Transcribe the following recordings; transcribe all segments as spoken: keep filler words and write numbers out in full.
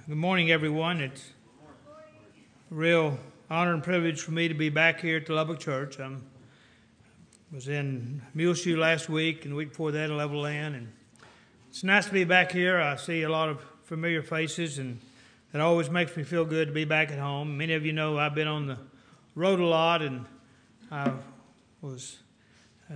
Good morning, everyone. It's a real honor and privilege for me to be back here at the Lubbock Church. I was in Muleshoe last week, and the week before that in Levelland, and it's nice to be back here. I see a lot of familiar faces, and it always makes me feel good to be back at home. Many of you know I've been on the road a lot, and I was uh,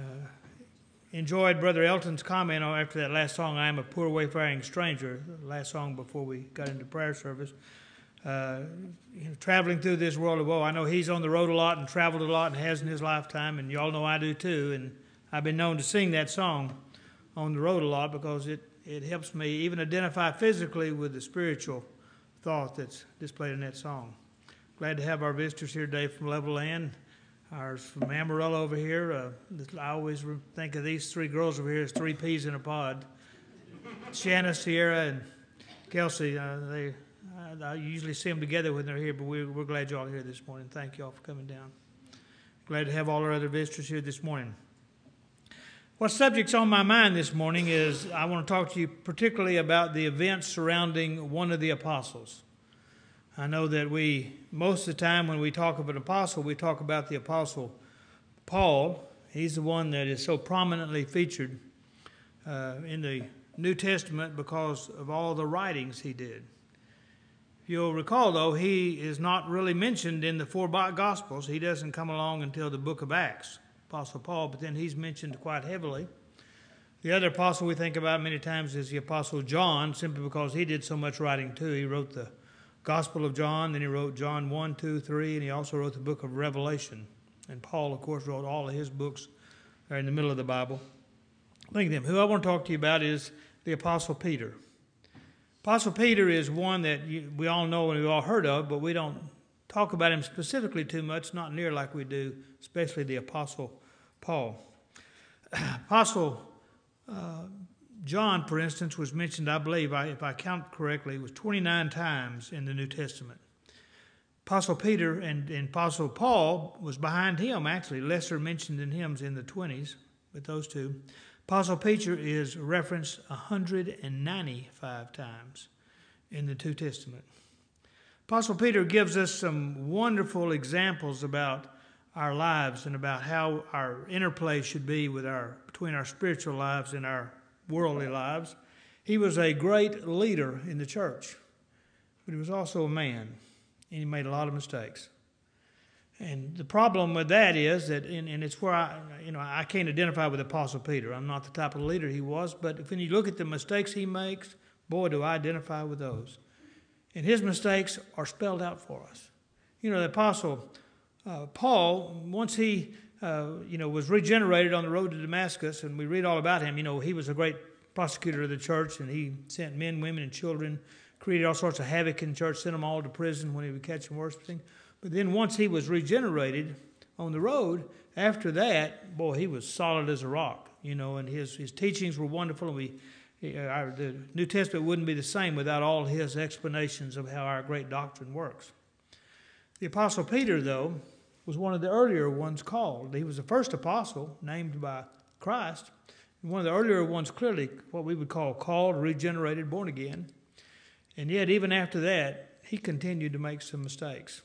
enjoyed Brother Elton's comment after that last song, I Am a Poor Wayfaring Stranger, the last song before we got into prayer service. Uh, you know, traveling through this world of woe. I know he's on the road a lot and traveled a lot and has in his lifetime, and y'all know I do too. And I've been known to sing that song on the road a lot because it, it helps me even identify physically with the spiritual thought that's displayed in that song. Glad to have our visitors here today from Levelland. Ours from Amarillo over here. Uh, I always think of these three girls over here as three peas in a pod. Shanna, Sierra, and Kelsey. Uh, they, I, I usually see them together when they're here, but we're, we're glad y'all are here this morning. Thank y'all for coming down. Glad to have all our other visitors here this morning. What subject's on my mind this morning is I want to talk to you particularly about the events surrounding one of the apostles. I know that we, most of the time when we talk of an apostle, we talk about the apostle Paul. He's the one that is so prominently featured uh, in the New Testament because of all the writings he did. You'll recall, though, he is not really mentioned in the four Gospels. He doesn't come along until the book of Acts, Apostle Paul, but then he's mentioned quite heavily. The other apostle we think about many times is the apostle John, simply because he did so much writing too. He wrote the Gospel of John, then he wrote John one, two, three, and he also wrote the book of Revelation. And Paul, of course, wrote all of his books are in the middle of the Bible. Think of them. Who I want to talk to you about is the Apostle Peter. Apostle Peter is one that you, we all know and we've all heard of, but we don't talk about him specifically too much, not near like we do, especially the Apostle Paul. Apostle uh, John, for instance, was mentioned, I believe, if I count correctly, it was twenty-nine times in the New Testament. Apostle Peter and, and Apostle Paul was behind him, actually, lesser mentioned than him in the twenties, but those two. Apostle Peter is referenced one hundred ninety-five times in the New Testament. Apostle Peter gives us some wonderful examples about our lives and about how our interplay should be with our between our spiritual lives and our worldly lives. He was a great leader in the church, but he was also a man, and he made a lot of mistakes. And the problem with that is that, and, and it's where I, you know, I can't identify with Apostle Peter. I'm not the type of leader he was, but when you look at the mistakes he makes, boy, do I identify with those. And his mistakes are spelled out for us. You know, the Apostle uh, Paul, once he Uh, you know, was regenerated on the road to Damascus, and we read all about him. You know, he was a great prosecutor of the church, and he sent men, women, and children, created all sorts of havoc in the church, sent them all to prison when he would catch them worshiping. But then once he was regenerated on the road, after that, boy, he was solid as a rock, you know, and his, his teachings were wonderful, and we, our, the New Testament wouldn't be the same without all his explanations of how our great doctrine works. The Apostle Peter, though, was one of the earlier ones called. He was the first apostle named by Christ. One of the earlier ones clearly what we would call called, regenerated, born again. And yet even after that, he continued to make some mistakes.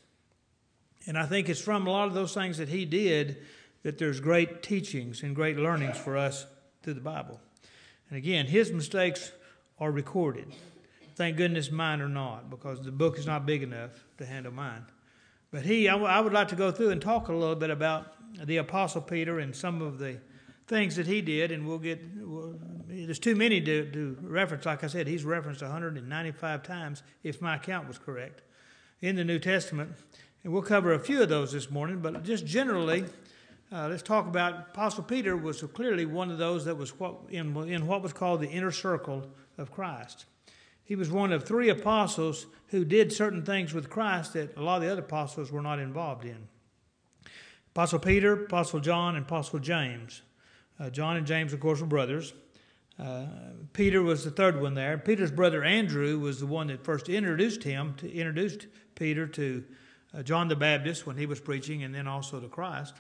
And I think it's from a lot of those things that he did that there's great teachings and great learnings for us through the Bible. And again, his mistakes are recorded. Thank goodness mine are not, because the book is not big enough to handle mine. But he, I, w- I would like to go through and talk a little bit about the Apostle Peter and some of the things that he did, and we'll get, we'll, there's too many to, to reference. Like I said, he's referenced one hundred ninety-five times, if my count was correct, in the New Testament. And we'll cover a few of those this morning, but just generally, uh, let's talk about Apostle Peter was clearly one of those that was what, in, in what was called the inner circle of Christ. He was one of three apostles who did certain things with Christ that a lot of the other apostles were not involved in. Apostle Peter, Apostle John, and Apostle James. Uh, John and James, of course, were brothers. Uh, Peter was the third one there. Peter's brother Andrew was the one that first introduced him, to introduced Peter to uh, John the Baptist when he was preaching, and then also to Christ.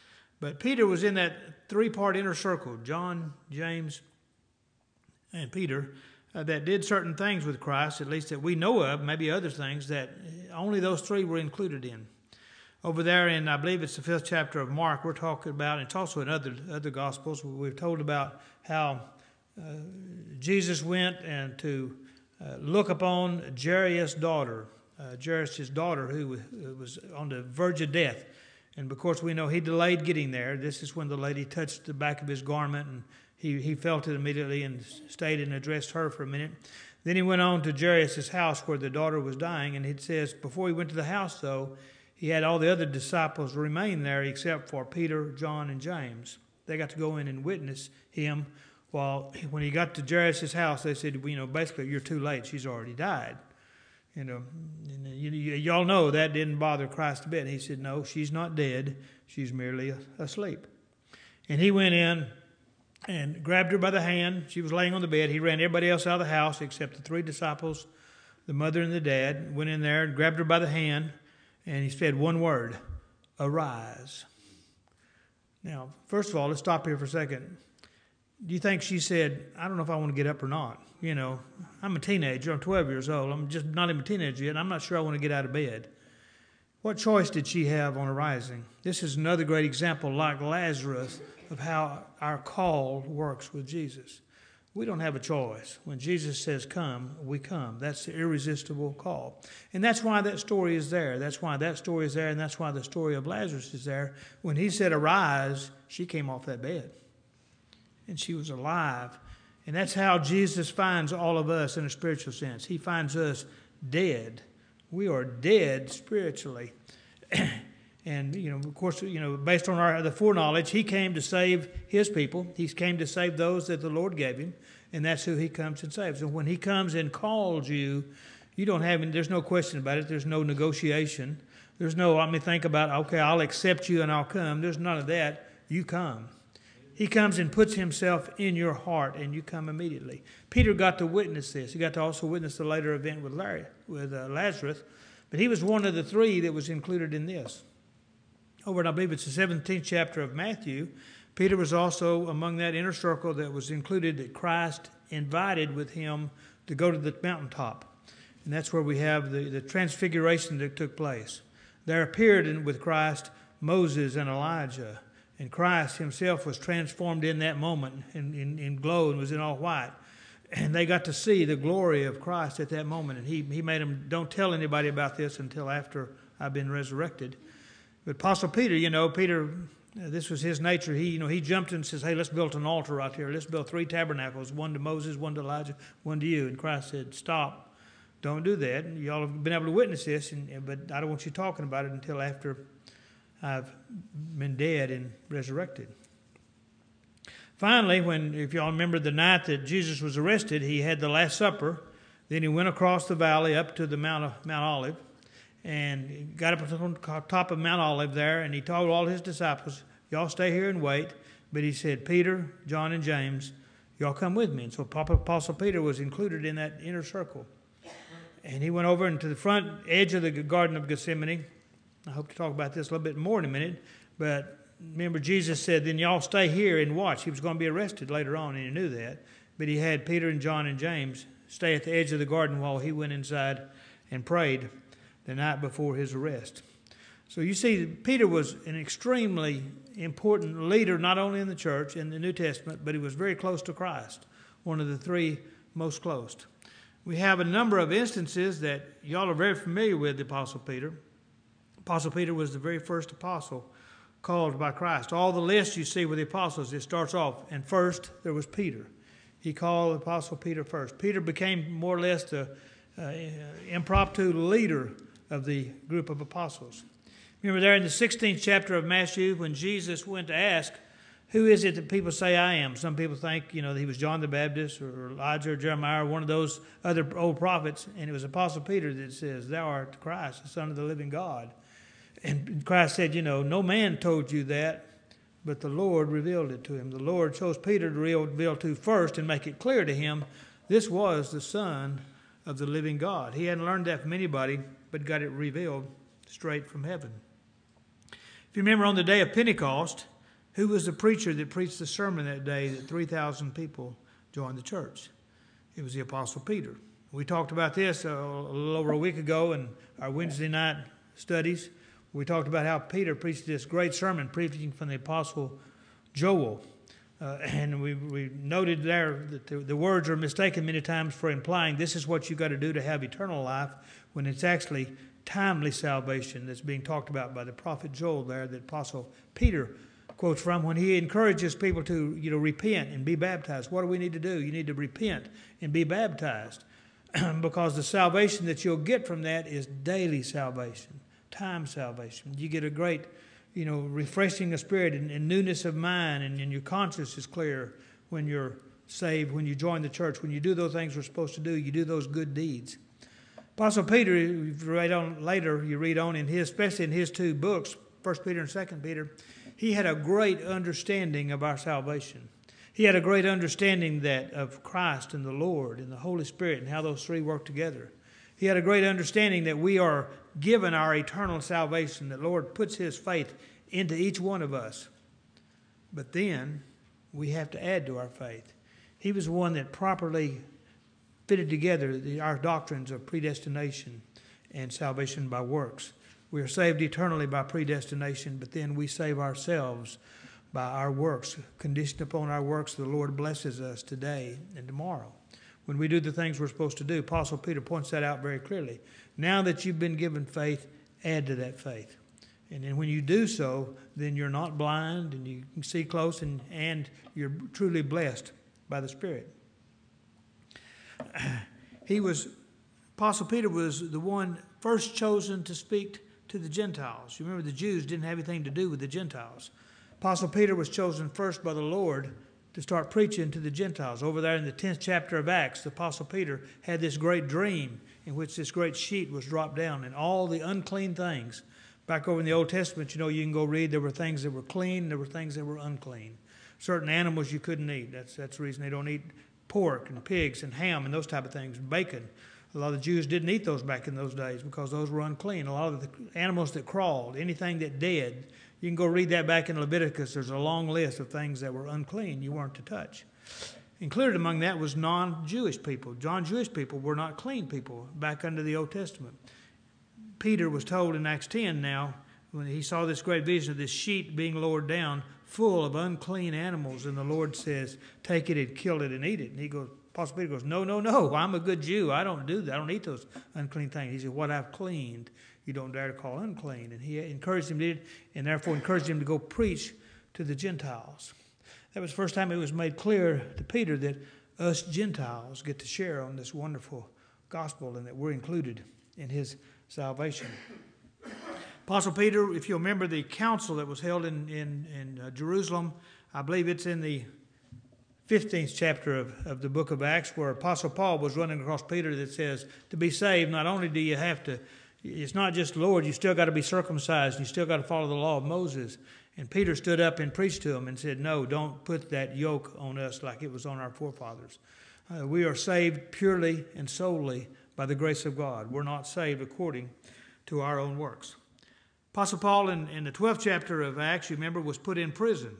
But Peter was in that three-part inner circle, John, James, and Peter. uh, that did certain things with Christ, at least that we know of, maybe other things that only those three were included in. Over there in, I believe it's the fifth chapter of Mark, we're talking about, and it's also in other other Gospels, we've told about how uh, Jesus went and to uh, look upon Jairus' daughter, uh, Jairus' daughter who was on the verge of death. And of course we know he delayed getting there. This is when the lady touched the back of his garment, and he, he felt it immediately and stayed and addressed her for a minute. Then he went on to Jairus' house where the daughter was dying, and it says before he went to the house, though, he had all the other disciples remain there except for Peter, John, and James. They got to go in and witness him. While when he got to Jairus' house, they said, you know, basically, you're too late. She's already died. You know, and you, you, y'all know that didn't bother Christ a bit. He said, no, she's not dead. She's merely asleep. And he went in and grabbed her by the hand. She was laying on the bed. He ran everybody else out of the house except the three disciples, the mother and the dad. Went in there and grabbed her by the hand. And he said one word, arise. Now, first of all, let's stop here for a second. Do you think she said, I don't know if I want to get up or not? You know, I'm a teenager. I'm twelve years old. I'm just not even a teenager yet. I'm not sure I want to get out of bed. What choice did she have on arising? This is another great example, like Lazarus, of how our call works with Jesus. We don't have a choice. When Jesus says come, we come. That's the irresistible call. And that's why that story is there. That's why that story is there, and that's why the story of Lazarus is there. When he said arise, she came off that bed. And she was alive. And that's how Jesus finds all of us in a spiritual sense. He finds us dead. We are dead spiritually. And, you know, of course, you know, based on our the foreknowledge, he came to save his people. He came to save those that the Lord gave him, and that's who he comes and saves. And when he comes and calls you, you don't have any, there's no question about it. There's no negotiation. There's no, I mean, think about, okay, I'll accept you and I'll come. There's none of that. You come. He comes and puts himself in your heart, and you come immediately. Peter got to witness this. He got to also witness the later event with Larry, with uh, Lazarus, but he was one of the three that was included in this. Over in, I believe it's the seventeenth chapter of Matthew, Peter was also among that inner circle that was included that Christ invited with him to go to the mountaintop. And that's where we have the, the transfiguration that took place. There appeared in, with Christ Moses and Elijah. And Christ himself was transformed in that moment in, in, in glow and was in all white. And they got to see the glory of Christ at that moment. And he, he made them, don't tell anybody about this until after I've been resurrected. But Apostle Peter, you know, Peter, uh, this was his nature. He, you know, he jumped in and says, hey, let's build an altar right here. Let's build three tabernacles, one to Moses, one to Elijah, one to you. And Christ said, stop. Don't do that. And y'all have been able to witness this, and, but I don't want you talking about it until after I've been dead and resurrected. Finally, when, if y'all remember the night that Jesus was arrested, he had the Last Supper. Then he went across the valley up to the Mount of, Mount Olive. And got up on the top of Mount Olive there, and he told all his disciples, y'all stay here and wait. But he said, Peter, John, and James, y'all come with me. And so Apostle Peter was included in that inner circle. And he went over into the front edge of the Garden of Gethsemane. I hope to talk about this a little bit more in a minute. But remember, Jesus said, then y'all stay here and watch. He was going to be arrested later on, and he knew that. But he had Peter and John and James stay at the edge of the garden while he went inside and prayed the night before his arrest. So you see, Peter was an extremely important leader, not only in the church, in the New Testament, but he was very close to Christ, one of the three most close. We have a number of instances that y'all are very familiar with the Apostle Peter. Apostle Peter was the very first apostle called by Christ. All the lists you see with the apostles, it starts off, and first there was Peter. He called Apostle Peter first. Peter became more or less the uh, impromptu leader of the group of apostles. Remember there in the sixteenth chapter of Matthew when Jesus went to ask, who is it that people say I am? Some people think, you know, that he was John the Baptist or Elijah or Jeremiah or one of those other old prophets. And it was Apostle Peter that says, thou art Christ, the Son of the living God. And Christ said, you know, no man told you that, but the Lord revealed it to him. The Lord chose Peter to reveal to first and make it clear to him this was the Son of the living God. He hadn't learned that from anybody, but got it revealed straight from heaven. If you remember on the day of Pentecost, who was the preacher that preached the sermon that day that three thousand people joined the church? It was the Apostle Peter. We talked about this a little over a week ago in our Wednesday night studies. We talked about how Peter preached this great sermon, preaching from the Apostle Joel. Uh, and we, we noted there that the, the words are mistaken many times for implying this is what you got to do to have eternal life, when it's actually timely salvation that's being talked about by the prophet Joel there, that Apostle Peter quotes from when he encourages people to, you know, repent and be baptized. What do we need to do? You need to repent and be baptized because the salvation that you'll get from that is daily salvation, time salvation. You get a great, you know, refreshing of spirit and, and newness of mind, and, and your conscience is clear when you're saved, when you join the church, when you do those things we're supposed to do, you do those good deeds. Apostle Peter, you read on later, you read on in his, especially in his two books, First Peter and Second Peter, he had a great understanding of our salvation. He had a great understanding that of Christ and the Lord and the Holy Spirit and how those three work together. He had a great understanding that we are given our eternal salvation, that the Lord puts his faith into each one of us. But then we have to add to our faith. He was the one that properly fitted together the, our doctrines of predestination and salvation by works. We are saved eternally by predestination, but then we save ourselves by our works. Conditioned upon our works, the Lord blesses us today and tomorrow when we do the things we're supposed to do. Apostle Peter points that out very clearly. Now that you've been given faith, add to that faith. And then when you do so, then you're not blind and you can see close, and, and you're truly blessed by the Spirit. He was, Apostle Peter was the one first chosen to speak to the Gentiles. You remember the Jews didn't have anything to do with the Gentiles. Apostle Peter was chosen first by the Lord to start preaching to the Gentiles. Over there in the tenth chapter of Acts, the Apostle Peter had this great dream in which this great sheet was dropped down, and all the unclean things. Back over in the Old Testament, you know, you can go read, there were things that were clean, there were things that were unclean. Certain animals you couldn't eat. That's, that's the reason they don't eat pork and pigs and ham and those type of things, bacon. A lot of the Jews didn't eat those back in those days because those were unclean. A lot of the animals that crawled, anything that did, you can go read that back in Leviticus. There's a long list of things that were unclean you weren't to touch. Included among that was non-Jewish people. Non-Jewish people were not clean people back under the Old Testament. Peter was told in Acts ten now, when he saw this great vision of this sheet being lowered down full of unclean animals, and the Lord says, take it and kill it and eat it. And he goes, Apostle Peter goes, no, no, no, I'm a good Jew. I don't do that. I don't eat those unclean things. He said, what I've cleaned, you don't dare to call unclean. And he encouraged him to do, and therefore encouraged him to go preach to the Gentiles. That was the first time it was made clear to Peter that us Gentiles get to share on this wonderful gospel and that we're included in his salvation. Apostle Peter, if you remember the council that was held in, in, in uh, Jerusalem, I believe it's in the fifteenth chapter of, of the book of Acts, where Apostle Paul was running across Peter, that says, to be saved, not only do you have to, it's not just Lord, you still got to be circumcised, you still got to follow the law of Moses. And Peter stood up and preached to him and said, no, don't put that yoke on us like it was on our forefathers. Uh, we are saved purely and solely by the grace of God. We're not saved according to our own works. Apostle Paul in, in the twelfth chapter of Acts, you remember, was put in prison.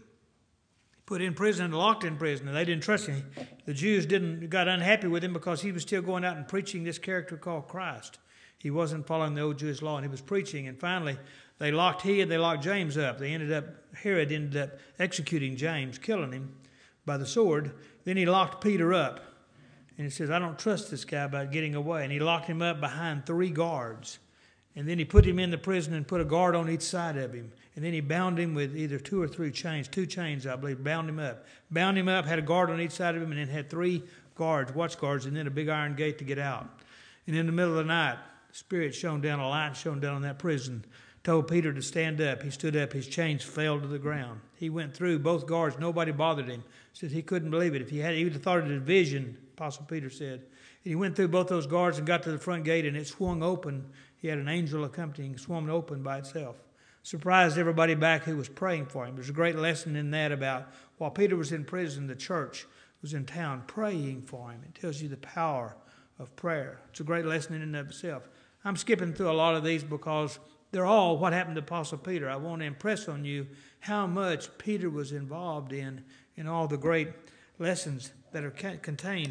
Put in prison and locked in prison, and they didn't trust him. The Jews didn't got unhappy with him because he was still going out and preaching this character called Christ. He wasn't following the old Jewish law, and he was preaching. And finally, they locked he and they locked James up. They ended up, Herod ended up executing James, killing him by the sword. Then he locked Peter up. And he says, I don't trust this guy about getting away. And he locked him up behind three guards. And then he put him in the prison and put a guard on each side of him. And then he bound him with either two or three chains, two chains, I believe, bound him up. Bound him up, had a guard on each side of him, and then had three guards, watch guards, and then a big iron gate to get out. And in the middle of the night, the Spirit shone down, a light shone down on that prison, told Peter to stand up. He stood up, his chains fell to the ground. He went through both guards, nobody bothered him. Said he couldn't believe it. If he had, he would have thought it was a vision, Apostle Peter said. And he went through both those guards and got to the front gate, and it swung open. He had an angel accompanying, swung open by itself. Surprised everybody back who was praying for him. There's a great lesson in that about while Peter was in prison, the church was in town praying for him. It tells you the power of prayer. It's a great lesson in and of itself. I'm skipping through a lot of these because they're all what happened to Apostle Peter. I want to impress on you how much Peter was involved in, in all the great lessons that are contained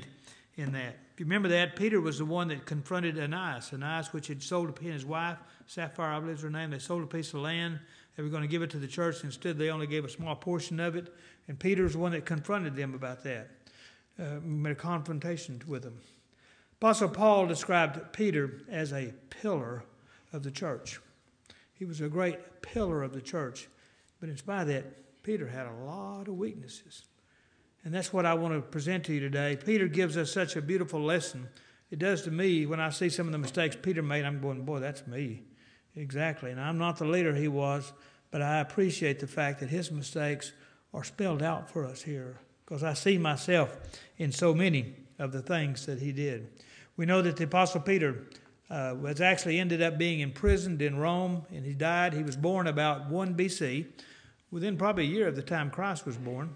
in that. If you remember that, Peter was the one that confronted Ananias. Ananias, which had sold a, his wife, Sapphira, I believe is her name, they sold a piece of land. They were going to give it to the church. Instead, they only gave a small portion of it. And Peter was the one that confronted them about that, uh, made a confrontation with them. Apostle Paul described Peter as a pillar of the church. He was a great pillar of the church. But in spite of that, Peter had a lot of weaknesses. And that's what I want to present to you today. Peter gives us such a beautiful lesson. It does to me when I see some of the mistakes Peter made. I'm going, boy, that's me. Exactly. And I'm not the leader he was, but I appreciate the fact that his mistakes are spelled out for us here because I see myself in so many of the things that he did. We know that the Apostle Peter uh, was actually ended up being imprisoned in Rome, and he died. He was born about one B C, within probably a year of the time Christ was born.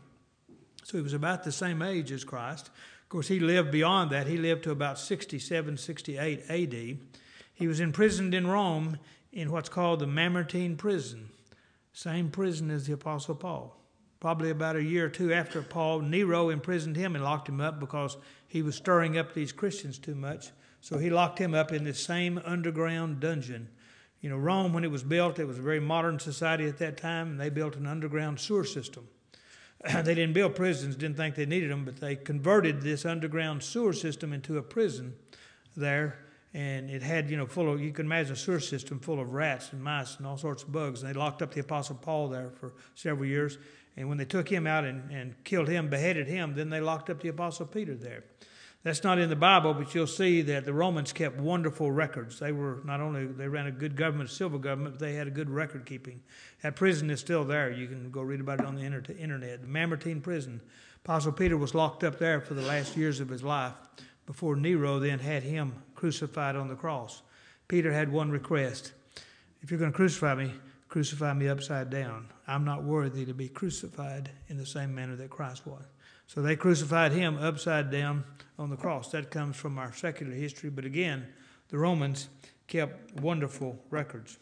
So he was about the same age as Christ. Of course, he lived beyond that. He lived to about sixty-seven, sixty-eight A D. He was imprisoned in Rome in what's called the Mamertine prison, same prison as the Apostle Paul. Probably about a year or two after Paul, Nero imprisoned him and locked him up because he was stirring up these Christians too much. So he locked him up in this same underground dungeon. You know, Rome, when it was built, it was a very modern society at that time, and they built an underground sewer system. They didn't build prisons, didn't think they needed them, but they converted this underground sewer system into a prison there. And it had, you know, full of, you can imagine a sewer system full of rats and mice and all sorts of bugs. And they locked up the Apostle Paul there for several years. And when they took him out and, and killed him, beheaded him, then they locked up the Apostle Peter there. That's not in the Bible, but you'll see that the Romans kept wonderful records. They were not only, they ran a good government, civil government, but they had a good record keeping. That prison is still there. You can go read about it on the internet. The Mamertine prison. Apostle Peter was locked up there for the last years of his life before Nero then had him crucified on the cross. Peter had one request. If you're going to crucify me, crucify me upside down. I'm not worthy to be crucified in the same manner that Christ was. So they crucified him upside down on the cross. That comes from our secular history. But again, the Romans kept wonderful records.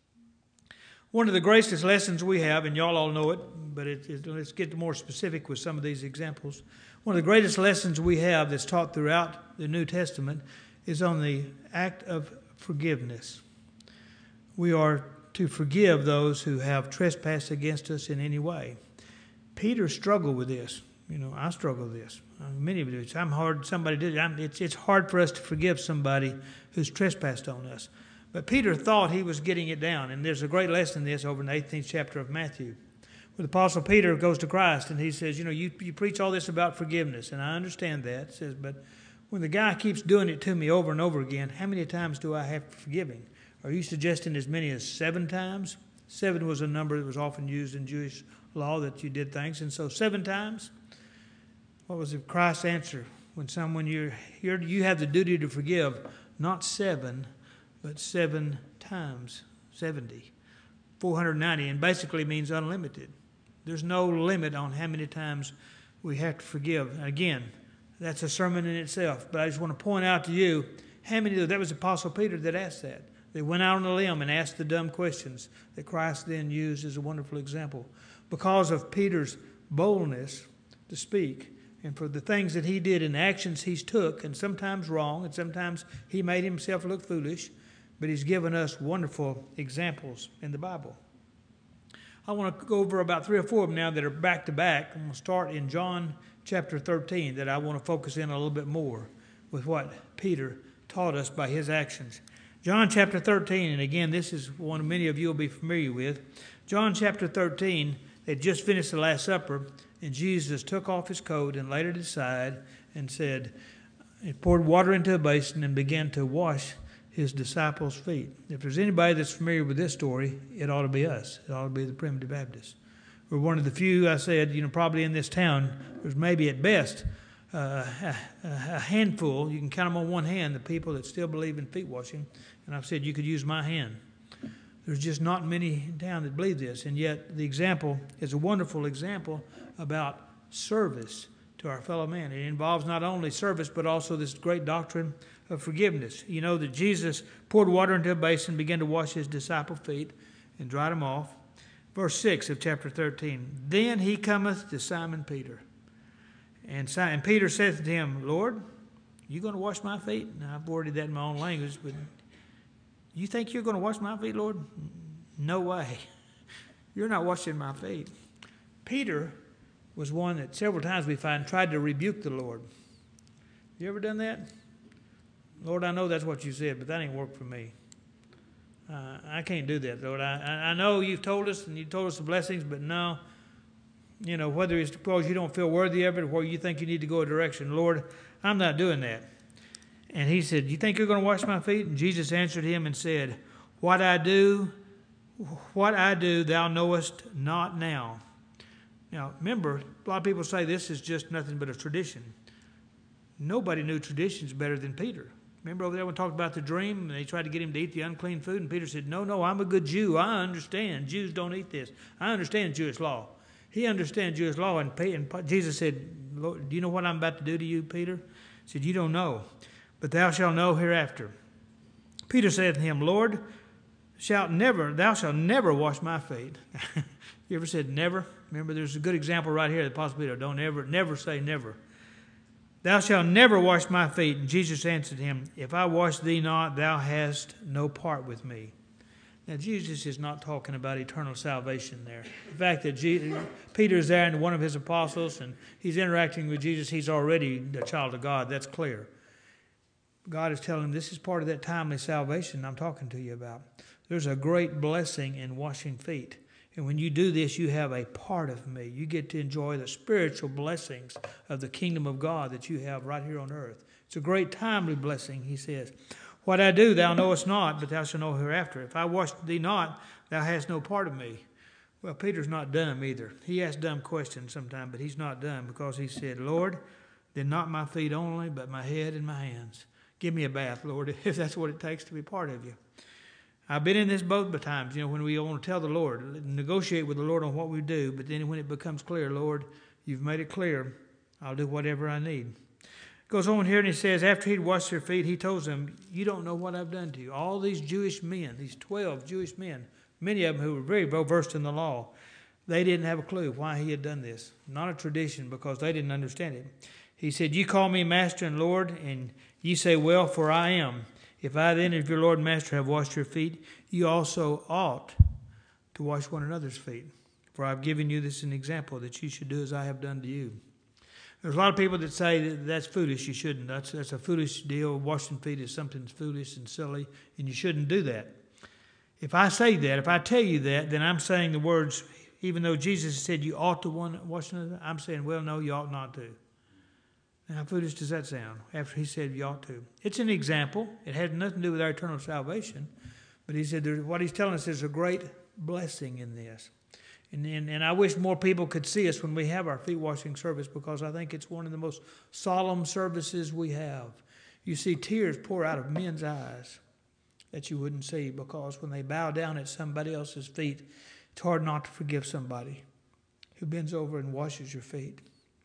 One of the greatest lessons we have, and y'all all know it, but it, it, let's get more specific with some of these examples. One of the greatest lessons we have that's taught throughout the New Testament is on the act of forgiveness. We are to forgive those who have trespassed against us in any way. Peter struggled with this. You know, I struggle with this. Uh, many of you, I'm hard. Somebody did. I'm, it's it's hard for us to forgive somebody who's trespassed on us. But Peter thought he was getting it down, and there's a great lesson in this over in the eighteenth chapter of Matthew, where the Apostle Peter goes to Christ and he says, "You know, you you preach all this about forgiveness, and I understand that." He says, "But when the guy keeps doing it to me over and over again, how many times do I have to forgive him? Are you suggesting as many as seven times?" Seven was a number that was often used in Jewish law that you did things, and so seven times. What was Christ's answer when someone you're, you're you have the duty to forgive, not seven, but seven times seventy, four hundred ninety, and basically means unlimited. There's no limit on how many times we have to forgive. Again, that's a sermon in itself, but I just want to point out to you how many. That was Apostle Peter that asked that. They went out on a limb and asked the dumb questions that Christ then used as a wonderful example. Because of Peter's boldness to speak, and for the things that he did and the actions he took, and sometimes wrong, and sometimes he made himself look foolish, but he's given us wonderful examples in the Bible. I want to go over about three or four of them now that are back to back. I'm going to start in John chapter thirteen, that I want to focus in a little bit more with what Peter taught us by his actions. John chapter thirteen, and again, this is one many of you will be familiar with. John chapter thirteen, they just finished the Last Supper, and Jesus took off his coat and laid it aside and said, he poured water into a basin and began to wash his disciples' feet. If there's anybody that's familiar with this story, it ought to be us. It ought to be the Primitive Baptists. We're one of the few, I said, you know, probably in this town, there's maybe at best uh, a, a handful, you can count them on one hand, the people that still believe in feet washing. And I've said you could use my hand. There's just not many in town that believe this, and yet the example is a wonderful example about service to our fellow man. It involves not only service, but also this great doctrine of forgiveness. You know that Jesus poured water into a basin, began to wash his disciples' feet, and dried them off. Verse six of chapter thirteen, "Then he cometh to Simon Peter. And Simon Peter saith to him, Lord, You going to wash my feet? Now, I've worded that in my own language, but you think you're going to wash my feet, Lord? No way. You're not washing my feet. Peter was one that several times we find tried to rebuke the Lord. You ever done that? Lord, I know that's what you said, but that ain't worked for me. Uh, I can't do that, Lord. I, I know you've told us, and you told us the blessings, but no. You know, whether it's because you don't feel worthy of it or you think you need to go a direction. Lord, I'm not doing that. And he said, you think you're going to wash my feet? And Jesus answered him and said, What I do, what I do, thou knowest not now. Now, remember, a lot of people say this is just nothing but a tradition. Nobody knew traditions better than Peter. Remember over there when we talked about the dream, and they tried to get him to eat the unclean food, and Peter said, no, no, I'm a good Jew. I understand. Jews don't eat this. I understand Jewish law. He understands Jewish law, and, and Jesus said, Lord, do you know what I'm about to do to you, Peter? He said, you don't know, but thou shalt know hereafter. Peter said to him, Lord, shalt never, thou shalt never wash my feet. You ever said never? Remember, there's a good example right here, the Apostle Peter. Don't ever, never say never. Thou shalt never wash my feet. And Jesus answered him, If I wash thee not, thou hast no part with me. Now, Jesus is not talking about eternal salvation there. The fact that Jesus, Peter is there and one of his apostles, and he's interacting with Jesus, he's already a child of God. That's clear. God is telling him this is part of that timely salvation I'm talking to you about. There's a great blessing in washing feet. And when you do this, you have a part of me. You get to enjoy the spiritual blessings of the kingdom of God that you have right here on earth. It's a great timely blessing, he says. What I do thou knowest not, but thou shalt know hereafter. If I wash thee not, thou hast no part of me. Well, Peter's not dumb either. He asks dumb questions sometimes, but he's not dumb because he said, Lord, then not my feet only, but my head and my hands. Give me a bath, Lord, if that's what it takes to be part of you. I've been in this boat by times, you know, when we want to tell the Lord, negotiate with the Lord on what we do, but then when it becomes clear, Lord, you've made it clear, I'll do whatever I need. Goes on here and he says, after he'd washed their feet, he tells them, you don't know what I've done to you. All these Jewish men, these twelve Jewish men, many of them who were very well versed in the law, they didn't have a clue why he had done this. Not a tradition because they didn't understand it. He said, you call me Master and Lord, and ye say, well, for I am. If I then, as your Lord and Master, have washed your feet, you also ought to wash one another's feet. For I've given you this as an example, that you should do as I have done to you. There's a lot of people that say that that's foolish, you shouldn't. That's, that's a foolish deal. Washing feet is something foolish and silly, and you shouldn't do that. If I say that, if I tell you that, then I'm saying the words, even though Jesus said you ought to wash another, I'm saying, well, no, you ought not to. Now, how foolish does that sound after he said you ought to? It's an example. It has nothing to do with our eternal salvation. But he said there, what he's telling us is a great blessing in this. And, and, and I wish more people could see us when we have our feet washing service, because I think it's one of the most solemn services we have. You see tears pour out of men's eyes that you wouldn't see, because when they bow down at somebody else's feet, it's hard not to forgive somebody who bends over and washes your feet.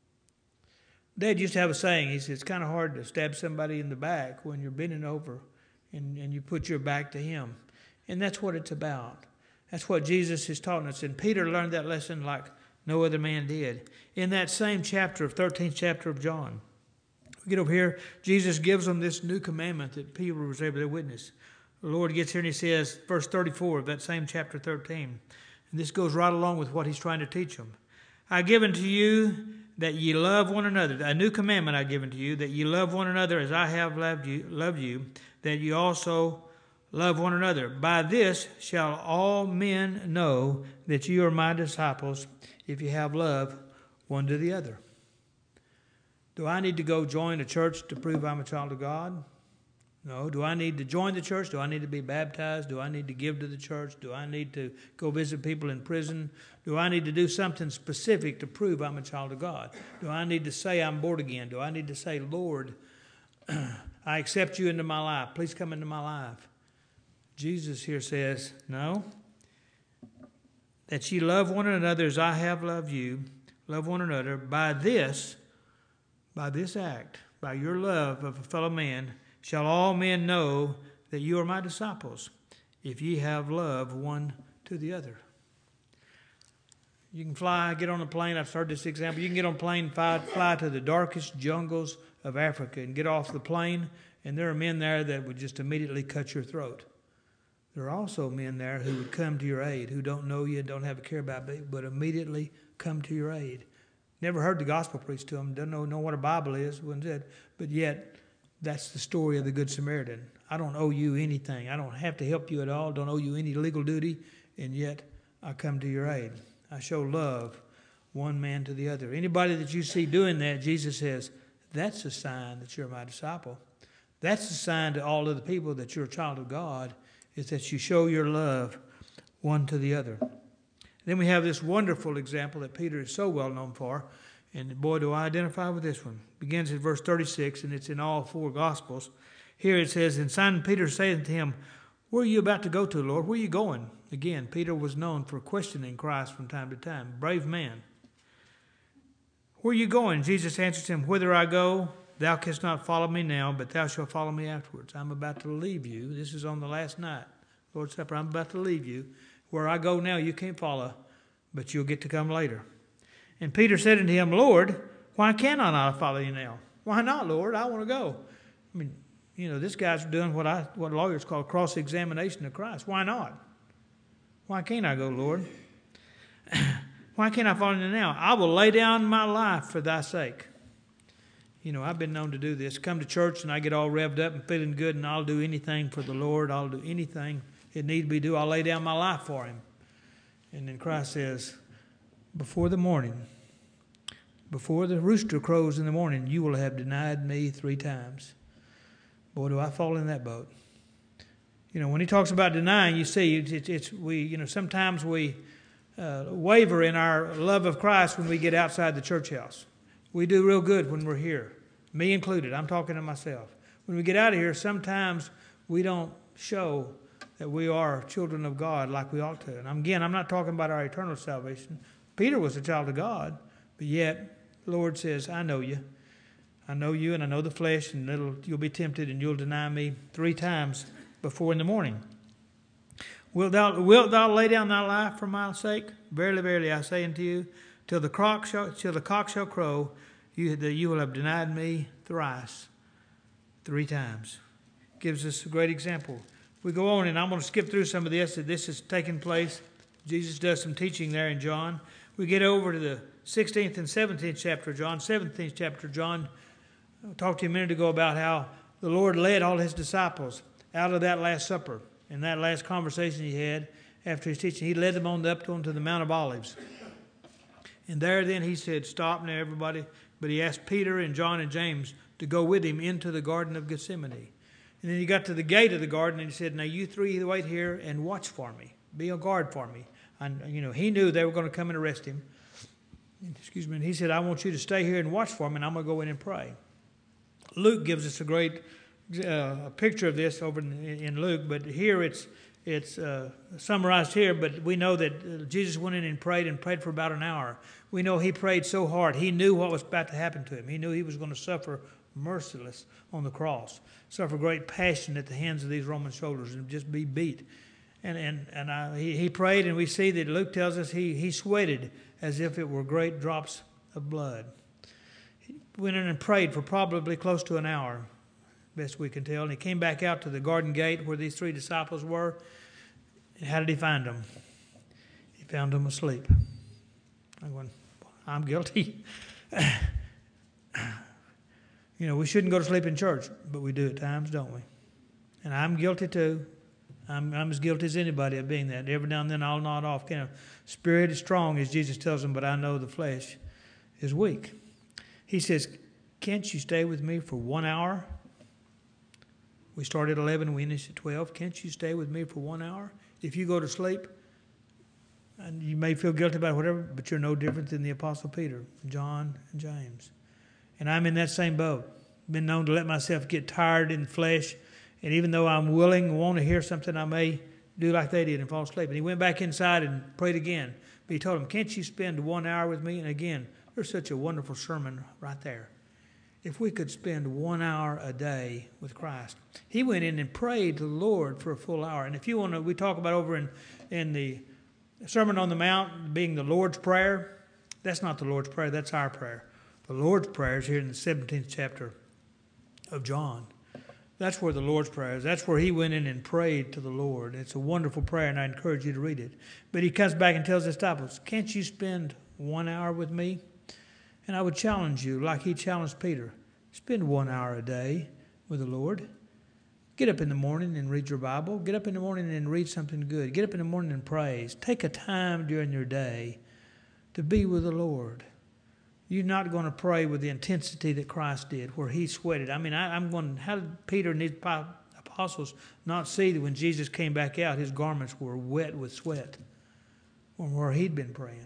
Dad used to have a saying. He said, it's kind of hard to stab somebody in the back when you're bending over and, and you put your back to him. And that's what it's about. That's what Jesus is taught us. And Peter learned that lesson like no other man did. In that same chapter, thirteenth chapter of John, we get over here, Jesus gives them this new commandment that Peter was able to witness. The Lord gets here and he says, verse thirty-four of that same chapter thirteen, and this goes right along with what he's trying to teach them. I give unto you that ye love one another. A new commandment I give unto you, that ye love one another as I have loved you, loved you, that ye also love one another. By this shall all men know that you are my disciples, if you have love one to the other. Do I need to go join a church to prove I'm a child of God? No. Do I need to join the church? Do I need to be baptized? Do I need to give to the church? Do I need to go visit people in prison? Do I need to do something specific to prove I'm a child of God? Do I need to say I'm born again? Do I need to say, Lord, I accept you into my life. Please come into my life. Jesus here says, no. That ye love one another as I have loved you. Love one another. By this, by this act, by your love of a fellow man, shall all men know that you are my disciples, if ye have love one to the other. You can fly, get on a plane. I've heard this example. You can get on a plane, fly, fly to the darkest jungles of Africa and get off the plane, and there are men there that would just immediately cut your throat. There are also men there who would come to your aid, who don't know you and don't have a care about you, but immediately come to your aid. Never heard the gospel preached to them, don't know, know what a Bible is, wasn't it? But yet, that's the story of the Good Samaritan. I don't owe you anything. I don't have to help you at all, don't owe you any legal duty, and yet I come to your aid. I show love one man to the other. Anybody that you see doing that, Jesus says, that's a sign that you're my disciple. That's a sign to all of the people that you're a child of God, is that you show your love one to the other. Then we have this wonderful example that Peter is so well known for, and boy, do I identify with this one. It begins at verse thirty-six, and it's in all four Gospels. Here it says, and Simon Peter saith to him, where are you about to go to, Lord? Where are you going? Again, Peter was known for questioning Christ from time to time. Brave man. Where are you going? Jesus answers him, whither I go, thou canst not follow me now, but thou shalt follow me afterwards. I'm about to leave you. This is on the last night, Lord's Supper. I'm about to leave you. Where I go now, you can't follow, but you'll get to come later. And Peter said unto him, Lord, why can I not follow you now? Why not, Lord? I want to go. I mean, you know, this guy's doing what I what lawyers call cross-examination of Christ. Why not? Why can't I go, Lord? Why can't I follow you now? I will lay down my life for thy sake. You know, I've been known to do this. Come to church and I get all revved up and feeling good, and I'll do anything for the Lord. I'll do anything it need to be do. I'll lay down my life for him. And then Christ says, before the morning, before the rooster crows in the morning, you will have denied me three times. Boy, do I fall in that boat. You know, when he talks about denying, you see, it's, it's, it's we, you know, sometimes we uh, waver in our love of Christ when we get outside the church house. We do real good when we're here, me included. I'm talking to myself. When we get out of here, sometimes we don't show that we are children of God like we ought to. And again, I'm not talking about our eternal salvation. Peter was a child of God, but yet the Lord says, I know you. I know you and I know the flesh, and it'll, you'll be tempted and you'll deny me three times before in the morning. Wilt thou, wilt thou lay down thy life for my sake? Verily, verily, I say unto you, till the cock shall, till the cock shall crow, you, that you will have denied me thrice, three times. Gives us a great example. We go on, and I'm going to skip through some of this. This is taking place. Jesus does some teaching there in John. We get over to the sixteenth and seventeenth chapter of John. seventeenth chapter of John. I talked to you a minute ago about how the Lord led all his disciples out of that Last Supper. In that last conversation he had after his teaching, he led them on up to the Mount of Olives. And there then he said, stop now, everybody. But he asked Peter and John and James to go with him into the Garden of Gethsemane. And then he got to the gate of the garden and he said, now you three wait here and watch for me. Be a guard for me. And, you know, he knew they were going to come and arrest him. Excuse me. And he said, I want you to stay here and watch for me, and I'm going to go in and pray. Luke gives us a great uh, picture of this over in, in Luke, but here it's it's uh, summarized here, but we know that uh, Jesus went in and prayed and prayed for about an hour. We know he prayed so hard. He knew what was about to happen to him. He knew he was going to suffer merciless on the cross, suffer great passion at the hands of these Roman soldiers, and just be beat. And and and I, he, he prayed, and we see that Luke tells us he, he sweated as if it were great drops of blood. He went in and prayed for probably close to an hour, best we can tell. And he came back out to the garden gate where these three disciples were. And how did he find them? He found them asleep. I'm going, I'm guilty. You know, we shouldn't go to sleep in church, but we do at times, don't we? And I'm guilty too. I'm, I'm as guilty as anybody of being that. Every now and then I'll nod off. You know, spirit is strong, as Jesus tells them, but I know the flesh is weak. He says, can't you stay with me for one hour? We start at eleven, we finish at twelve. Can't you stay with me for one hour? If you go to sleep, and you may feel guilty about whatever, but you're no different than the Apostle Peter, John, and James. And I'm in that same boat. Been known to let myself get tired in the flesh. And even though I'm willing and want to hear something, I may do like they did and fall asleep. And he went back inside and prayed again. But he told him, can't you spend one hour with me? And again, there's such a wonderful sermon right there. If we could spend one hour a day with Christ. He went in and prayed to the Lord for a full hour. And if you want to, we talk about over in, in the Sermon on the Mount being the Lord's Prayer. That's not the Lord's Prayer, that's our prayer. The Lord's Prayer is here in the seventeenth chapter of John. That's where the Lord's Prayer is. That's where he went in and prayed to the Lord. It's a wonderful prayer, and I encourage you to read it. But he comes back and tells his disciples, can't you spend one hour with me? And I would challenge you, like he challenged Peter, spend one hour a day with the Lord. Get up in the morning and read your Bible. Get up in the morning and read something good. Get up in the morning and praise. Take a time during your day to be with the Lord. You're not going to pray with the intensity that Christ did, where he sweated. I mean, I, I'm going, how did Peter and his apostles not see that when Jesus came back out, his garments were wet with sweat, or where he'd been praying?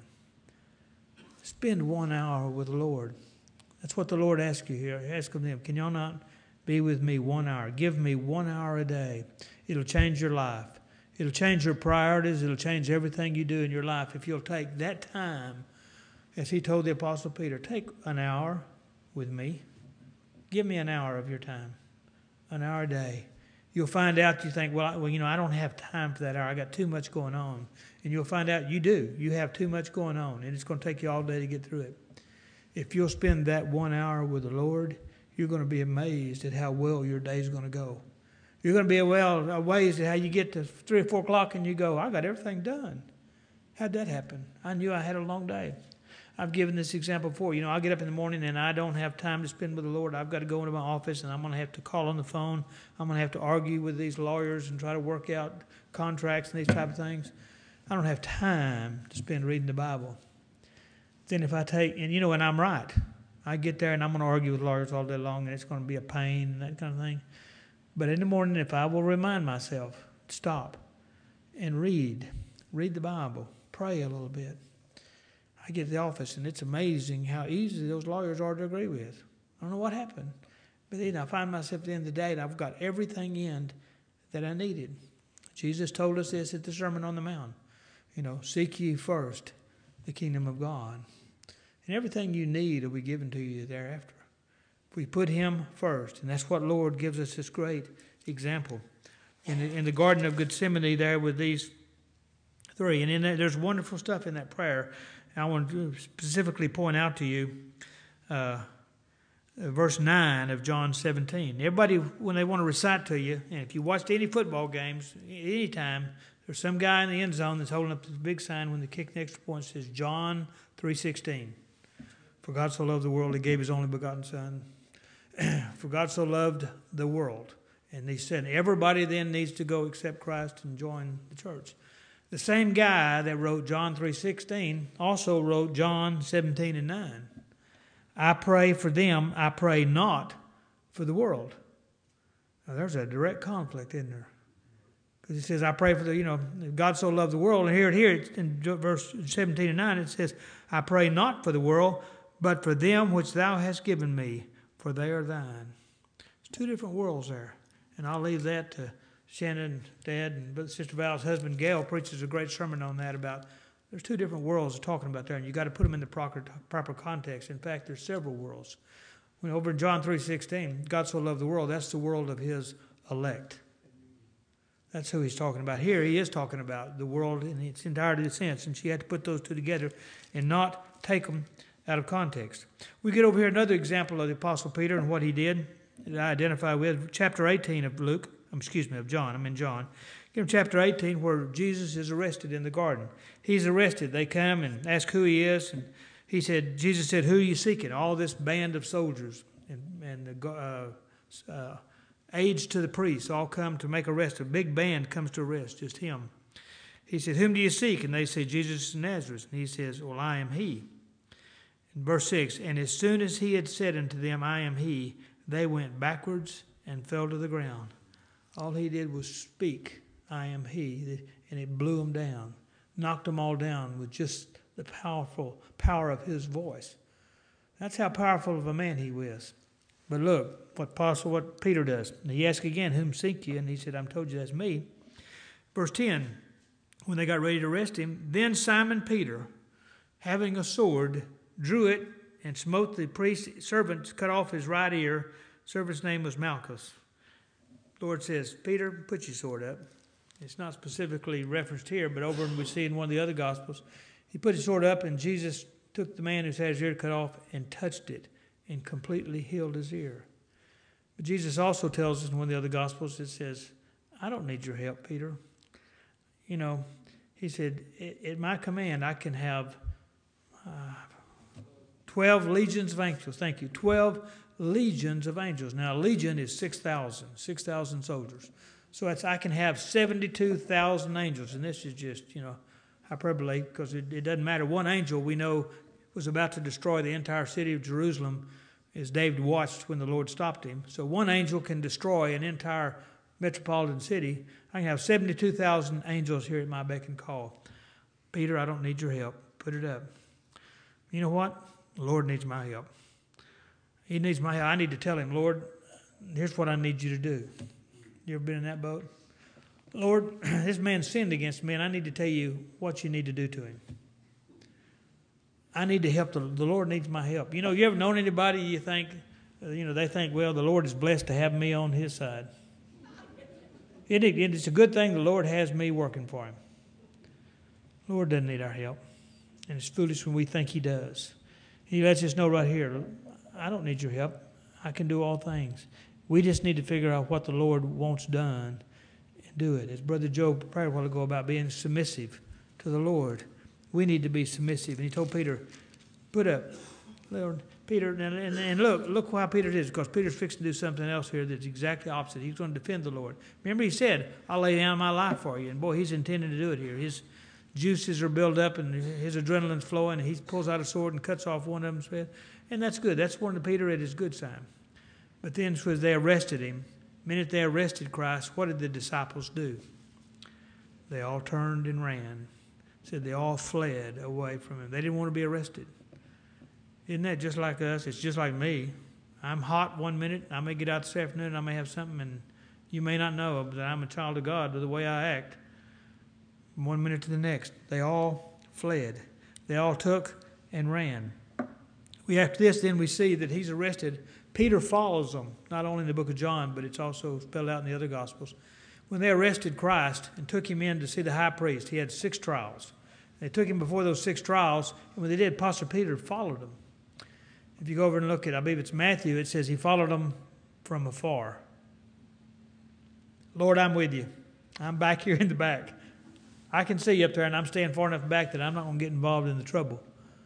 Spend one hour with the Lord. That's what the Lord asks you here. Ask them, can y'all not be with me one hour? Give me one hour a day. It'll change your life. It'll change your priorities. It'll change everything you do in your life if you'll take that time. As he told the Apostle Peter, take an hour with me. Give me an hour of your time, an hour a day. You'll find out you think, well, I, well, you know, I don't have time for that hour. I got too much going on. And you'll find out you do. You have too much going on, and it's going to take you all day to get through it. If you'll spend that one hour with the Lord, you're going to be amazed at how well your day's going to go. You're going to be well amazed at how you get to three or four o'clock and you go, I got everything done. How'd that happen? I knew I had a long day. I've given this example before. You know, I get up in the morning and I don't have time to spend with the Lord. I've got to go into my office and I'm going to have to call on the phone. I'm going to have to argue with these lawyers and try to work out contracts and these type of things. I don't have time to spend reading the Bible. Then if I take, and you know, and I'm right. I get there and I'm going to argue with lawyers all day long and it's going to be a pain and that kind of thing. But in the morning, if I will remind myself, stop and read, read the Bible, pray a little bit. I get to the office, and it's amazing how easy those lawyers are to agree with. I don't know what happened. But then I find myself at the end of the day, and I've got everything in that I needed. Jesus told us this at the Sermon on the Mount. You know, seek ye first the kingdom of God. And everything you need will be given to you thereafter. If we put him first, and that's what Lord gives us this great example. In the, in the Garden of Gethsemane there with these three. And in there, there's wonderful stuff in that prayer. I want to specifically point out to you uh, verse nine of John seventeen. Everybody, when they want to recite to you, and if you watched any football games, any time, there's some guy in the end zone that's holding up this big sign when the kick next point says John three sixteen. For God so loved the world, he gave his only begotten Son. For God so loved the world. And he said everybody then needs to go accept Christ and join the church. The same guy that wrote John three sixteen also wrote John seventeen and nine. I pray for them, I pray not for the world. Now there's a direct conflict in there. Because it says, I pray for the, you know, God so loved the world. And here, here in verse seventeen and nine, it says, I pray not for the world, but for them which thou hast given me, for they are thine. There's two different worlds there. And I'll leave that to Shannon, Dad, and Sister Val's husband, Gail, preaches a great sermon on that about there's two different worlds talking about there, and you've got to put them in the proper, proper context. In fact, there's several worlds. When over in John three sixteen, God so loved the world, that's the world of his elect. That's who he's talking about. Here he is talking about the world in its entirety sense, and she had to put those two together and not take them out of context. We get over here another example of the Apostle Peter and what he did that I identify with, chapter eighteen of Luke. Excuse me, of John. I'm in John. Get him chapter eighteen, where Jesus is arrested in the garden. He's arrested. They come and ask who he is, and he said, Jesus said, who are you seeking? All this band of soldiers and, and the uh, uh, aides to the priests all come to make arrest. A big band comes to arrest, just him. He said, whom do you seek? And they say, Jesus of Nazareth. And he says, well, I am he. In verse six, and as soon as he had said unto them, I am he, they went backwards and fell to the ground. All he did was speak, I am he, and it blew them down, knocked them all down with just the powerful power of his voice. That's how powerful of a man he was. But look, what Apostle, what Peter does. And he asked again, whom seek you? And he said, I'm told you that's me. Verse ten, when they got ready to arrest him, then Simon Peter, having a sword, drew it and smote the priest's servant, cut off his right ear. Servant's name was Malchus. The Lord says, Peter, put your sword up. It's not specifically referenced here, but over we see in one of the other Gospels. He put his sword up, and Jesus took the man who's had his ear cut off and touched it and completely healed his ear. But Jesus also tells us in one of the other Gospels, it says, I don't need your help, Peter. You know, he said, at my command, I can have uh, twelve legions of angels. Thank you. twelve legions of angels. Now, a legion is six thousand, six thousand soldiers. So that's, I can have seventy-two thousand angels. And this is just, you know, hyperbole, because it, it doesn't matter. One angel we know was about to destroy the entire city of Jerusalem as David watched when the Lord stopped him. So one angel can destroy an entire metropolitan city. I can have seventy-two thousand angels here at my beck and call. Peter, I don't need your help. Put it up. You know what? The Lord needs my help. He needs my help. I need to tell him, Lord, here's what I need you to do. You ever been in that boat? Lord, this man sinned against me, and I need to tell you what you need to do to him. I need to help. The, the Lord needs my help. You know, you ever known anybody you think, you know, they think, well, the Lord is blessed to have me on his side. It, it, it's a good thing the Lord has me working for him. The Lord doesn't need our help. And it's foolish when we think he does. He lets us know right here, I don't need your help. I can do all things. We just need to figure out what the Lord wants done and do it. As Brother Job prayed a while ago about being submissive to the Lord, we need to be submissive. And he told Peter, put up, Lord, Peter, and, and, and look, look how Peter is, because Peter's fixing to do something else here that's exactly opposite. He's going to defend the Lord. Remember he said, I'll lay down my life for you. And boy, he's intending to do it here. His juices are built up and his adrenaline's flowing, and he pulls out a sword and cuts off one of them's head. And that's good. That's one of Peter at his good time. But then as they arrested him, the minute they arrested Christ, what did the disciples do? They all turned and ran. Said they all fled away from him. They didn't want to be arrested. Isn't that just like us? It's just like me. I'm hot one minute. I may get out this afternoon. I may have something, and you may not know that I'm a child of God by the way I act. From one minute to the next, they all fled. They all took and ran. We after this, then we see that he's arrested. Peter follows them, not only in the book of John, but it's also spelled out in the other Gospels. When they arrested Christ and took him in to see the high priest, he had six trials. They took him before those six trials, and when they did, Apostle Peter followed them. If you go over and look at, I believe it's Matthew, it says he followed them from afar. Lord, I'm with you. I'm back here in the back. I can see you up there, and I'm staying far enough back that I'm not going to get involved in the trouble.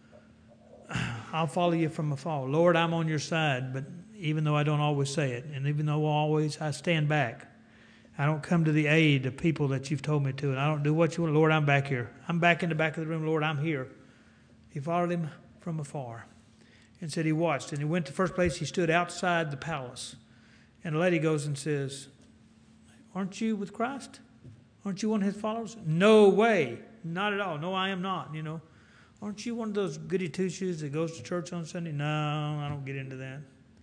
I'll follow you from afar. Lord, I'm on your side, but even though I don't always say it, and even though always I stand back, I don't come to the aid of people that you've told me to, and I don't do what you want. Lord, I'm back here. I'm back in the back of the room. Lord, I'm here. He followed him from afar and said he watched. And he went to the first place. He stood outside the palace. And a lady goes and says, aren't you with Christ? Aren't you one of his followers? No way. Not at all. No, I am not, you know. Aren't you one of those goody two-shoes that goes to church on Sunday? No, I don't get into that.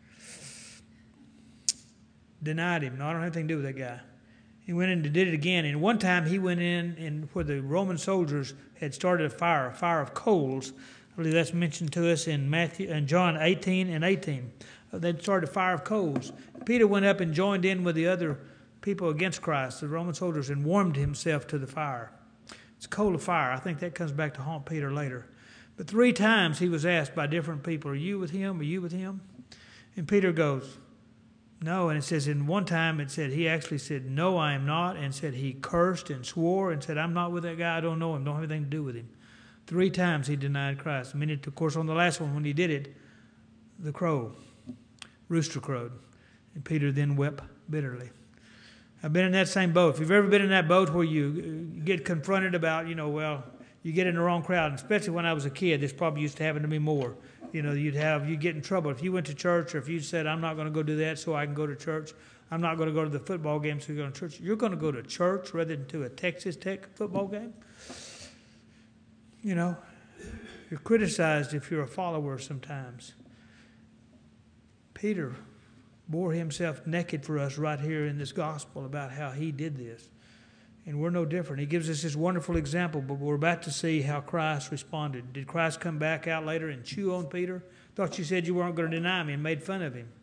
Denied him. No, I don't have anything to do with that guy. He went in and did it again. And one time he went in and where the Roman soldiers had started a fire, a fire of coals. I believe that's mentioned to us in Matthew and John eighteen and eighteen. They'd started a fire of coals. Peter went up and joined in with the other people against Christ, the Roman soldiers, and warmed himself to the fire. It's a coal of fire. I think that comes back to haunt Peter later. But three times he was asked by different people, are you with him? Are you with him? And Peter goes, no. And it says in one time it said he actually said, no, I am not. And said he cursed and swore and said, I'm not with that guy. I don't know him. Don't have anything to do with him. Three times he denied Christ. A minute, of course, on the last one when he did it, the crow, rooster crowed. And Peter then wept bitterly. I've been in that same boat. If you've ever been in that boat where you get confronted about, you know, well, you get in the wrong crowd, and especially when I was a kid, this probably used to happen to me more. You know, you'd have, you get in trouble. If you went to church or if you said, I'm not going to go do that so I can go to church, I'm not going to go to the football game so you're going to church. You're going to go to church rather than to a Texas Tech football game? You know, you're criticized if you're a follower sometimes. Peter bore himself naked for us right here in this gospel about how he did this. And we're no different. He gives us this wonderful example, but we're about to see how Christ responded. Did Christ come back out later and chew on Peter? Thought you said you weren't going to deny me and made fun of him.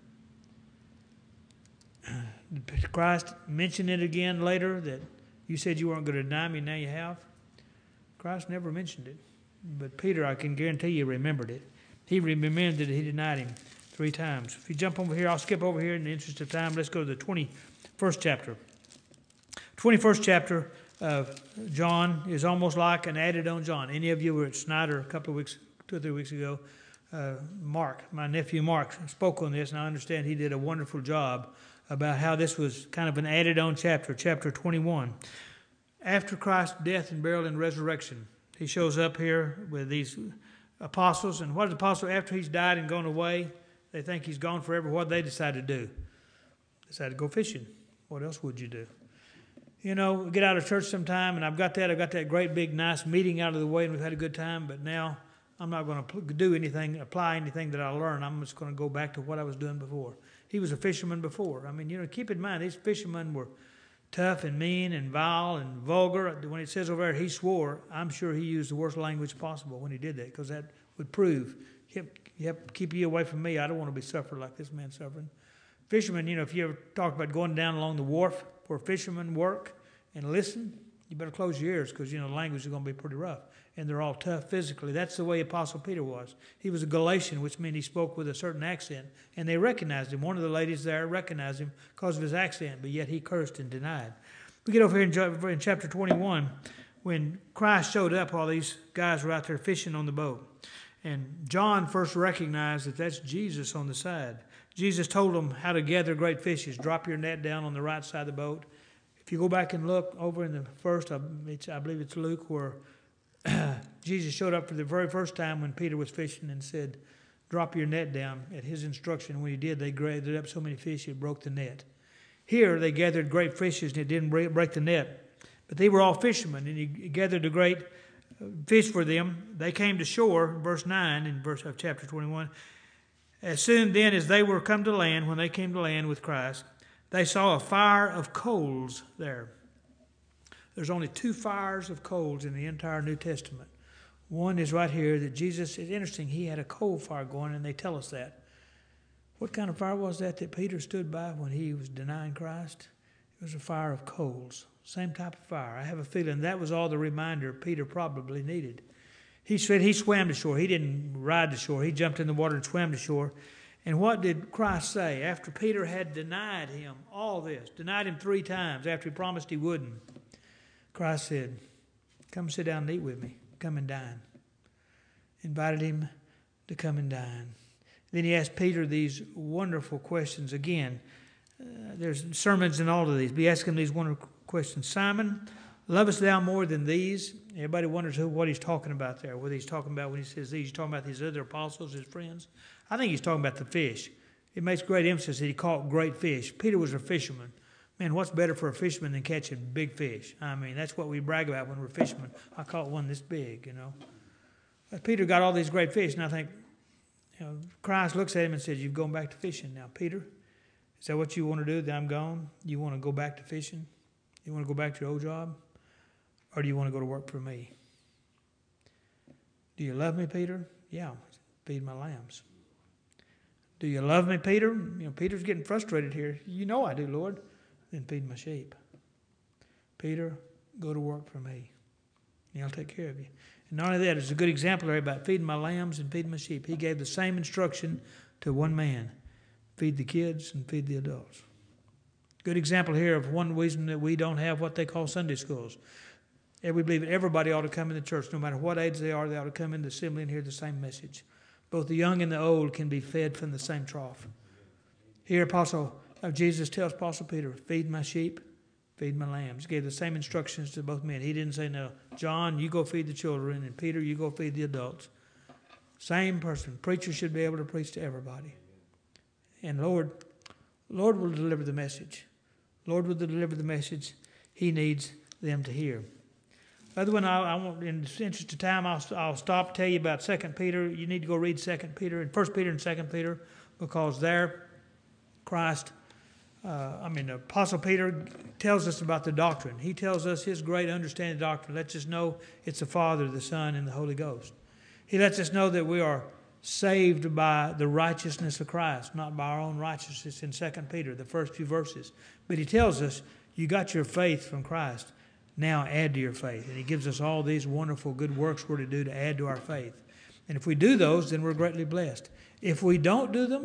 Did Christ mention it again later that you said you weren't going to deny me, now you have? Christ never mentioned it. But Peter, I can guarantee you, remembered it. He remembered that he denied him. three times. If you jump over here, I'll skip over here in the interest of time. Let's go to the twenty-first chapter. twenty-first chapter of John is almost like an added on John. Any of you were at Snyder a couple of weeks, two or three weeks ago. Uh, Mark, my nephew Mark, spoke on this, and I understand he did a wonderful job about how this was kind of an added on chapter, chapter twenty-one. After Christ's death and burial and resurrection, he shows up here with these apostles. And what is the apostle, after he's died and gone away, they think he's gone forever. What they decide to do? They decide to go fishing. What else would you do? You know, we get out of church sometime, and I've got that. I've got that great big nice meeting out of the way, and we've had a good time. But now I'm not going to do anything, apply anything that I learned. I'm just going to go back to what I was doing before. He was a fisherman before. I mean, you know, keep in mind, these fishermen were tough and mean and vile and vulgar. When it says over there he swore, I'm sure he used the worst language possible when he did that, because that would prove, yep, yep, keep you away from me. I don't want to be suffering like this man suffering. Fishermen, you know, if you ever talk about going down along the wharf where fishermen work and listen, you better close your ears, because, you know, the language is going to be pretty rough. And they're all tough physically. That's the way Apostle Peter was. He was a Galatian, which meant he spoke with a certain accent. And they recognized him. One of the ladies there recognized him because of his accent, but yet he cursed and denied. We get over here in chapter twenty-one, when Christ showed up, all these guys were out there fishing on the boat. And John first recognized that that's Jesus on the side. Jesus told them how to gather great fishes. Drop your net down on the right side of the boat. If you go back and look over in the first, I believe it's Luke, where Jesus showed up for the very first time when Peter was fishing and said, drop your net down. At his instruction, when he did, they gathered up so many fish it broke the net. Here, they gathered great fishes and it didn't break the net. But they were all fishermen, and he gathered a great fish for them. They came to shore, verse nine in verse of chapter twenty-one. As soon then as they were come to land, when they came to land with Christ, they saw a fire of coals there. There's only two fires of coals in the entire New Testament. One is right here that Jesus, it's interesting, he had a coal fire going, and they tell us that. What kind of fire was that that Peter stood by when he was denying Christ? It was a fire of coals, same type of fire. I have a feeling that was all the reminder Peter probably needed. He said he swam to shore. He didn't ride to shore. He jumped in the water and swam to shore. And what did Christ say? After Peter had denied him all this, denied him three times after he promised he wouldn't, Christ said, come sit down and eat with me. Come and dine. Invited him to come and dine. Then he asked Peter these wonderful questions. Again, uh, there's sermons in all of these. Be asking these wonderful questions. Simon, lovest thou more than these? Everybody wonders who, what he's talking about there. Whether he's talking about when he says these, he's talking about these other apostles, his friends. I think he's talking about the fish. It makes great emphasis that he caught great fish. Peter was a fisherman. Man, what's better for a fisherman than catching big fish? I mean, that's what we brag about when we're fishermen. I caught one this big, you know. But Peter got all these great fish, and I think, you know, Christ looks at him and says, you've gone back to fishing now. Peter, is that what you want to do, that I'm gone? You want to go back to fishing? You want to go back to your old job? Or do you want to go to work for me? Do you love me, Peter? Yeah, feed my lambs. Do you love me, Peter? You know, Peter's getting frustrated here. You know I do, Lord. Then feed my sheep. Peter, go to work for me, and I'll take care of you. And not only that, it's a good example there about feeding my lambs and feeding my sheep. He gave the same instruction to one man. Feed the kids and feed the adults. Good example here of one reason that we don't have what they call Sunday schools. And we believe that everybody ought to come in the church, no matter what age they are, they ought to come in the assembly and hear the same message. Both the young and the old can be fed from the same trough. Here, Apostle of Jesus tells Apostle Peter, feed my sheep, feed my lambs. He gave the same instructions to both men. He didn't say, no, John, you go feed the children, and Peter, you go feed the adults. Same person. Preachers should be able to preach to everybody. And Lord, Lord will deliver the message. Lord will deliver the message he needs them to hear. Other one, I, I won't, in the interest of time, I'll, I'll stop, tell you about Second Peter. You need to go read Second Peter and First Peter and Second Peter, because there, Christ, uh, I mean, Apostle Peter tells us about the doctrine. He tells us his great understanding of doctrine. Lets us know it's the Father, the Son, and the Holy Ghost. He lets us know that we are saved by the righteousness of Christ, not by our own righteousness in Second Peter, the first few verses. But he tells us, you got your faith from Christ. Now add to your faith. And he gives us all these wonderful good works we're to do to add to our faith. And if we do those, then we're greatly blessed. If we don't do them,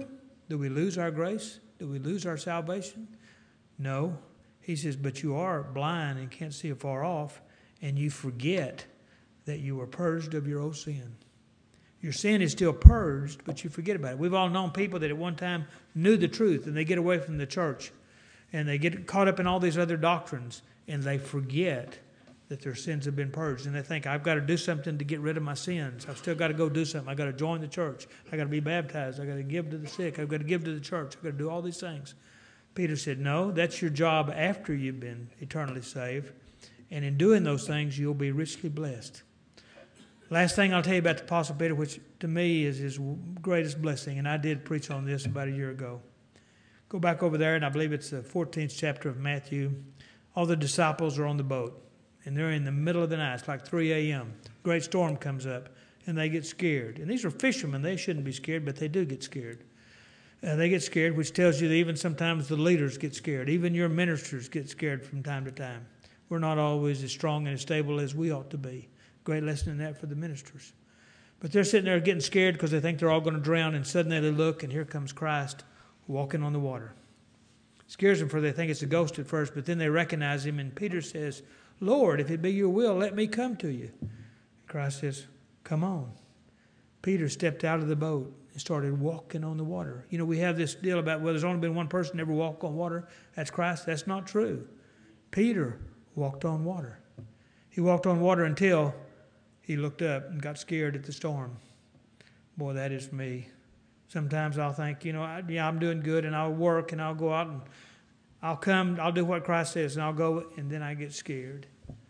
Do we lose our grace? Do we lose our salvation? No. He says, but you are blind and can't see afar off, and you forget that you were purged of your old sin. Your sin is still purged, but you forget about it. We've all known people that at one time knew the truth, and they get away from the church, and they get caught up in all these other doctrines, and they forget that their sins have been purged. And they think, I've got to do something to get rid of my sins. I've still got to go do something. I've got to join the church. I've got to be baptized. I've got to give to the sick. I've got to give to the church. I've got to do all these things. Peter said, no, that's your job after you've been eternally saved. And in doing those things, you'll be richly blessed. Last thing I'll tell you about the Apostle Peter, which to me is his greatest blessing, and I did preach on this about a year ago. Go back over there, and I believe it's the fourteenth chapter of Matthew. All the disciples are on the boat, and they're in the middle of the night. It's like three a.m. Great storm comes up, and they get scared. And these are fishermen. They shouldn't be scared, but they do get scared. Uh, they get scared, which tells you that even sometimes the leaders get scared. Even your ministers get scared from time to time. We're not always as strong and as stable as we ought to be. Great lesson in that for the ministers. But they're sitting there getting scared because they think they're all going to drown, and suddenly they look, and here comes Christ walking on the water. Scares them, for they think it's a ghost at first, but then they recognize him, and Peter says, Lord, if it be your will, let me come to you. Christ says, come on. Peter stepped out of the boat and started walking on the water. You know, we have this deal about, well, there's only been one person ever walk on water. That's Christ. That's not true. Peter walked on water. He walked on water until he looked up and got scared at the storm. Boy, that is me. Sometimes I'll think, you know, I, yeah, I'm doing good, and I'll work, and I'll go out, and I'll come, I'll do what Christ says, and I'll go, and then I get scared.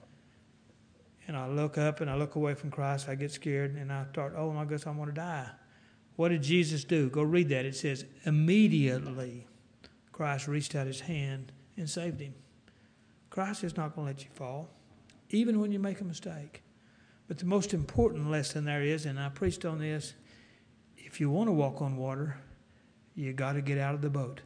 And I look up, and I look away from Christ, I get scared, and I start, oh, my goodness, I want to die. What did Jesus do? Go read that. It says, immediately Christ reached out his hand and saved him. Christ is not going to let you fall, even when you make a mistake. But the most important lesson there is, and I preached on this, if you want to walk on water, you got to get out of the boat.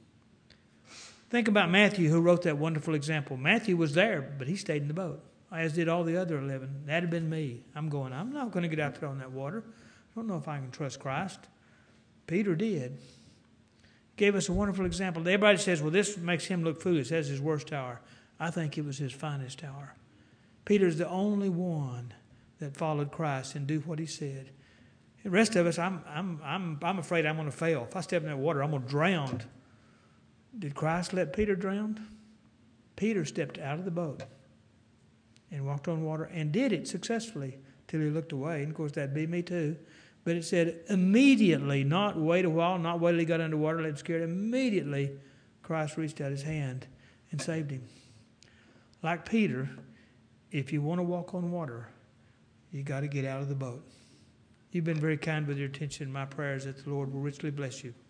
Think about Matthew, who wrote that wonderful example. Matthew was there, but he stayed in the boat, as did all the other eleven. That had been me. I'm going, I'm not going to get out there on that water. I don't know if I can trust Christ. Peter did. Gave us a wonderful example. Everybody says, well, this makes him look foolish. That's his worst hour. I think it was his finest hour. Peter's the only one that followed Christ and do what he said. The rest of us, I'm, I'm, I'm, I'm afraid I'm going to fail. If I step in that water, I'm going to drown. Did Christ let Peter drown? Peter stepped out of the boat and walked on water and did it successfully till he looked away. And, of course, that'd be me too. But it said immediately, not wait a while, not wait till he got underwater, let him scared. Immediately, Christ reached out his hand and saved him. Like Peter, if you want to walk on water, you got to get out of the boat. You've been very kind with your attention. My prayer is that the Lord will richly bless you.